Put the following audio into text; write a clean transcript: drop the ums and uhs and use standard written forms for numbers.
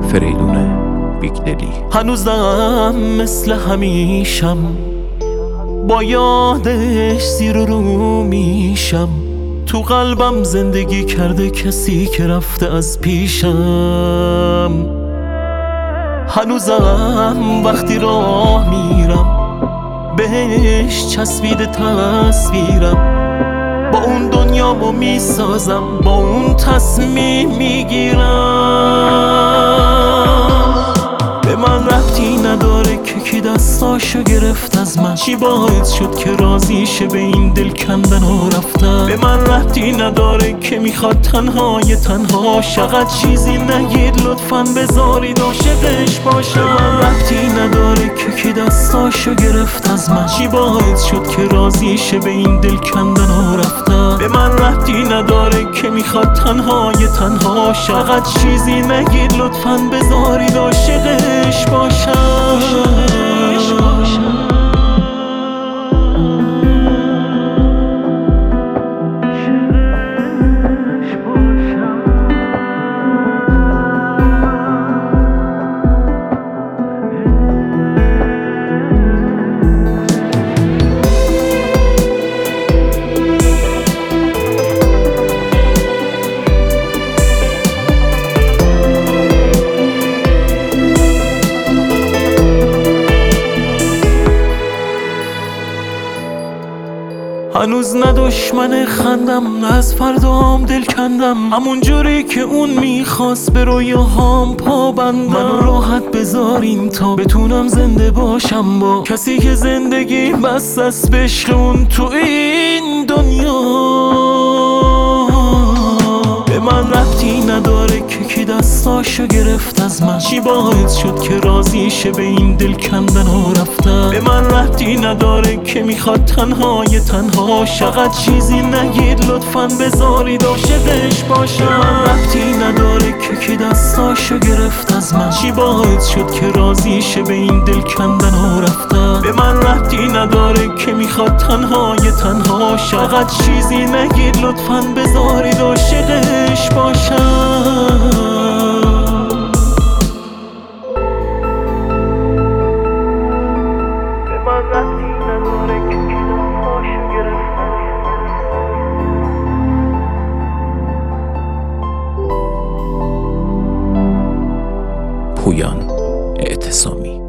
فریدون بیگدلی. هنوزم مثل همیشم با یادش زیر و رو میشم. تو قلبم زندگی کرده کسی که رفته از پیشم. هنوزم وقتی راه میرم بهش چسبیده تصویرم. با اون دنیامو میسازم، با اون تصمیم میگیرم. به من ربطی نداره که کی دستاشو گرفت از من، چی باعث شد که راضی شه به این دل کندن و رفتن. به من ربطی نداره که میخواد تنهای تنها، فقط چیزی نگید لطفاً بذارید عاشقش باشم. به من ربطی نداره که کی دستاشو گرفت از من، چی باعث شد که راضی شه به این دل کندن و رفتن. به من ربطی نداره که میخواد تنهای تنها، فقط چیزی نگید لطفاً بذارید عاشقش باشم. هنوز نه دشمن خندم، نه از فردام دل کندم، همون جوری که اون میخواست به رویاهام پابندم. منو راحت بذارین تا بتونم زنده باشم با کسی که زندگی بس است به عشق اون تو این دنیا. به من ربطی نداره که کی دستاشو گرفت از من، چی باعث شد که راضی شه به این دل کندن و رفتن. به من ربطی نداره که میخواد تنهای تنها، فقط چیزی نگید لطفاً بذارید عاشقش باشم. به من ربطی نداره که کی دستاشو گرفت از من، چی باعث شد که راضی شه به این دل کندن و رفتن. به من ربطی نداره که میخواد تنهای تنها، فقط چیزی نگید لطفاً بذارید عاشقش باشم. پویان اعتصامی.